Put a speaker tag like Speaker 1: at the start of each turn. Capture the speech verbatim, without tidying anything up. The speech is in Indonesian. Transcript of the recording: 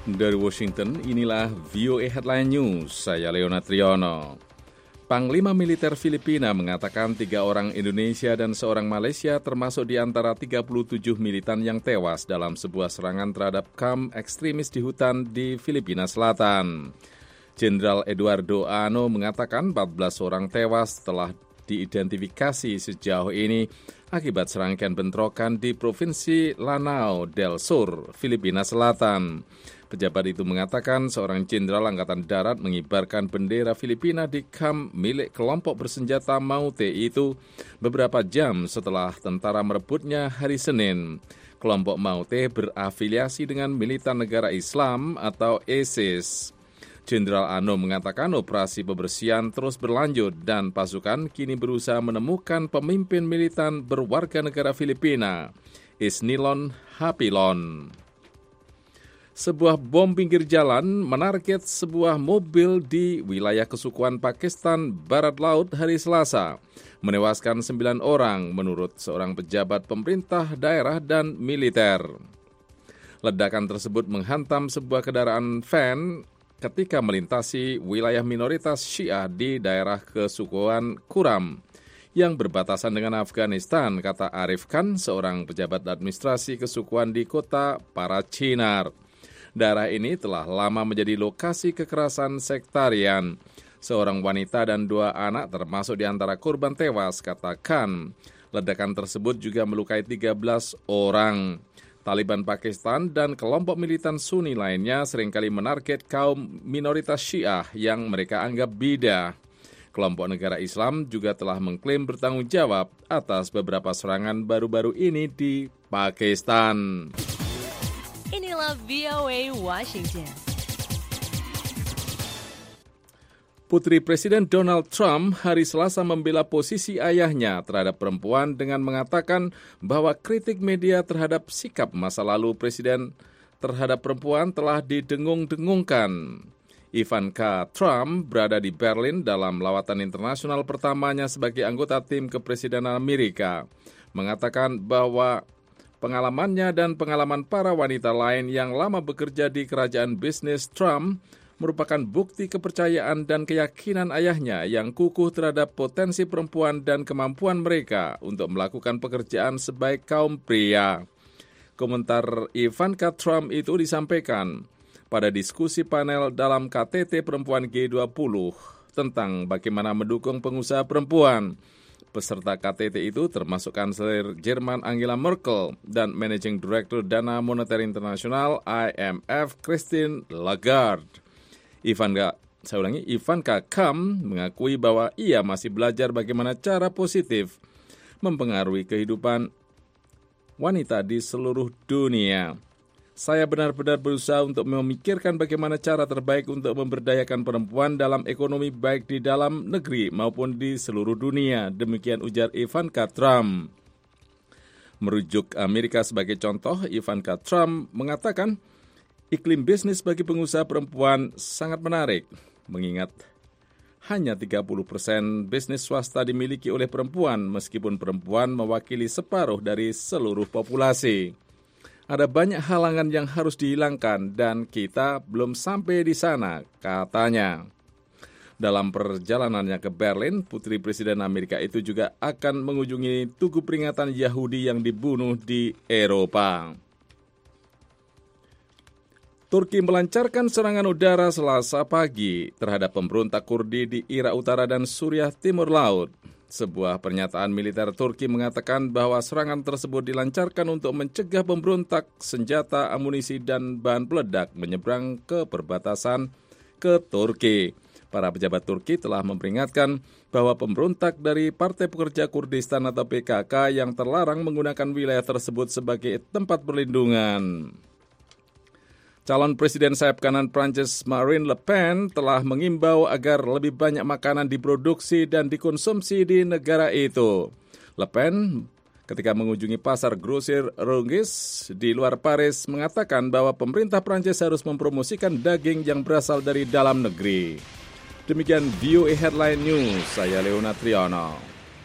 Speaker 1: Dari Washington, inilah V O A Headline News, saya Leonard Triono. Panglima Militer Filipina mengatakan tiga orang Indonesia dan seorang Malaysia termasuk di antara tiga puluh tujuh militan yang tewas dalam sebuah serangan terhadap kamp ekstremis di hutan di Filipina Selatan. Jenderal Eduardo Ano mengatakan empat belas orang tewas telah diidentifikasi sejauh ini akibat serangkaian bentrokan di Provinsi Lanao del Sur, Filipina Selatan. Pejabat itu mengatakan seorang jenderal Angkatan Darat mengibarkan bendera Filipina di kamp milik kelompok bersenjata Maute itu beberapa jam setelah tentara merebutnya hari Senin. Kelompok Maute berafiliasi dengan Militan Negara Islam atau ISIS. Jenderal Ano mengatakan operasi pembersihan terus berlanjut dan pasukan kini berusaha menemukan pemimpin militan berwarga negara Filipina, Isnilon Hapilon. Sebuah bom pinggir jalan menarget sebuah mobil di wilayah kesukuan Pakistan Barat Laut hari Selasa, menewaskan sembilan orang menurut seorang pejabat pemerintah daerah dan militer. Ledakan tersebut menghantam sebuah kendaraan van ketika melintasi wilayah minoritas Syiah di daerah kesukuan Kuram yang berbatasan dengan Afghanistan, kata Arif Khan, seorang pejabat administrasi kesukuan di kota Parachinar. Daerah ini telah lama menjadi lokasi kekerasan sektarian. Seorang wanita dan dua anak termasuk di antara korban tewas, kata Khan. Ledakan tersebut juga melukai tiga belas orang. Taliban Pakistan dan kelompok militan Sunni lainnya seringkali menarget kaum minoritas Syiah yang mereka anggap bidah. Kelompok negara Islam juga telah mengklaim bertanggung jawab atas beberapa serangan baru-baru ini di Pakistan.
Speaker 2: Inilah V O A Washington.
Speaker 1: Putri Presiden Donald Trump hari Selasa membela posisi ayahnya terhadap perempuan dengan mengatakan bahwa kritik media terhadap sikap masa lalu Presiden terhadap perempuan telah didengung-dengungkan. Ivanka Trump berada di Berlin dalam lawatan internasional pertamanya sebagai anggota tim kepresidenan Amerika, mengatakan bahwa pengalamannya dan pengalaman para wanita lain yang lama bekerja di kerajaan bisnis Trump merupakan bukti kepercayaan dan keyakinan ayahnya yang kukuh terhadap potensi perempuan dan kemampuan mereka untuk melakukan pekerjaan sebaik kaum pria. Komentar Ivanka Trump itu disampaikan pada diskusi panel dalam K T T Perempuan G dua puluh tentang bagaimana mendukung pengusaha perempuan. Peserta K T T itu termasuk Kanselir Jerman Angela Merkel dan Managing Director Dana Moneter Internasional I M F Christine Lagarde. Ivanka, saya ulangi, Ivanka Trump mengakui bahwa ia masih belajar bagaimana cara positif mempengaruhi kehidupan wanita di seluruh dunia. Saya benar-benar berusaha untuk memikirkan bagaimana cara terbaik untuk memberdayakan perempuan dalam ekonomi baik di dalam negeri maupun di seluruh dunia. Demikian ujar Ivanka Trump. Merujuk Amerika sebagai contoh, Ivanka Trump mengatakan iklim bisnis bagi pengusaha perempuan sangat menarik, mengingat hanya tiga puluh persen bisnis swasta dimiliki oleh perempuan, meskipun perempuan mewakili separuh dari seluruh populasi. Ada banyak halangan yang harus dihilangkan dan kita belum sampai di sana, katanya. Dalam perjalanannya ke Berlin, Putri Presiden Amerika itu juga akan mengunjungi tugu peringatan Yahudi yang dibunuh di Eropa. Turki melancarkan serangan udara Selasa pagi terhadap pemberontak Kurdi di Irak Utara dan Suriah Timur Laut. Sebuah pernyataan militer Turki mengatakan bahwa serangan tersebut dilancarkan untuk mencegah pemberontak senjata, amunisi, dan bahan peledak menyeberang ke perbatasan ke Turki. Para pejabat Turki telah memperingatkan bahwa pemberontak dari Partai Pekerja Kurdistan atau P K K yang terlarang menggunakan wilayah tersebut sebagai tempat perlindungan. Calon Presiden sayap kanan Prancis Marine Le Pen telah mengimbau agar lebih banyak makanan diproduksi dan dikonsumsi di negara itu. Le Pen ketika mengunjungi pasar grosir Rungis di luar Paris mengatakan bahwa pemerintah Prancis harus mempromosikan daging yang berasal dari dalam negeri. Demikian V O A Headline News, saya Leonard Triono.